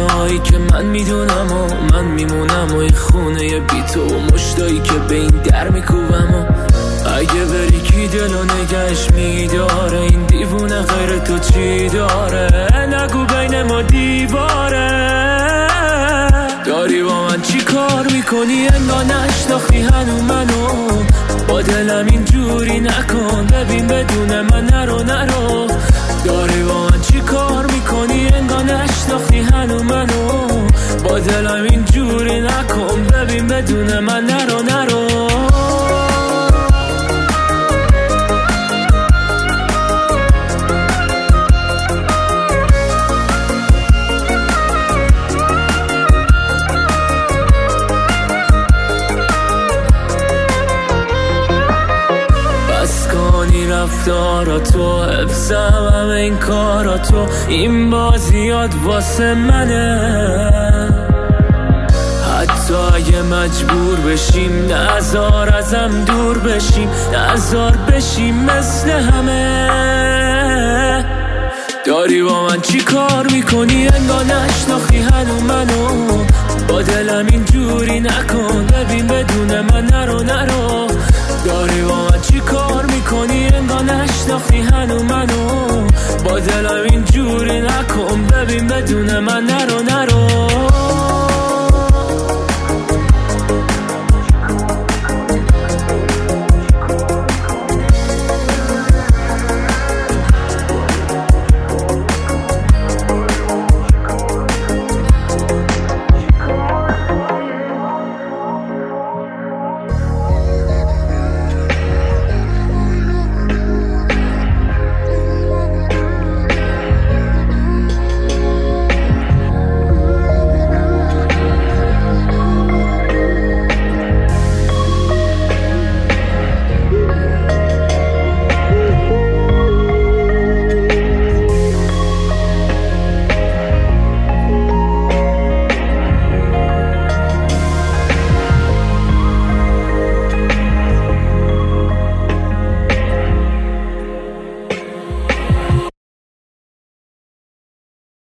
هایی که من میدونم و من میمونم و این خونه بی تو و مشتایی که به این در میکوبم و اگه بری کی دلو نگهش میداره این دیوونه غیر تو چی داره نگو بین ما دیواره داری با من چی کار میکنی انگار نشناختی هنو منو با دلم اینجوری نکن ببین بدون من نرو داری با من چی کار میکنی انگار نشناختی هنو منو با دلم اینجوری نکن ببین بدون من نرو رفتاراتو حفظم همه این کاراتو این بازیات واسه منه حتی اگه مجبور بشیم نذار ازم دور بشیم نذار بشیم مثل همه داری با من چی کار میکنی انگار نشناختی هنو منو با دلم اینجوری نکن ببین بدون من نرو داری با من چی کار میکنی انگار نشناختی هنو منو با دلم اینجوری نکن ببین بدون من نرو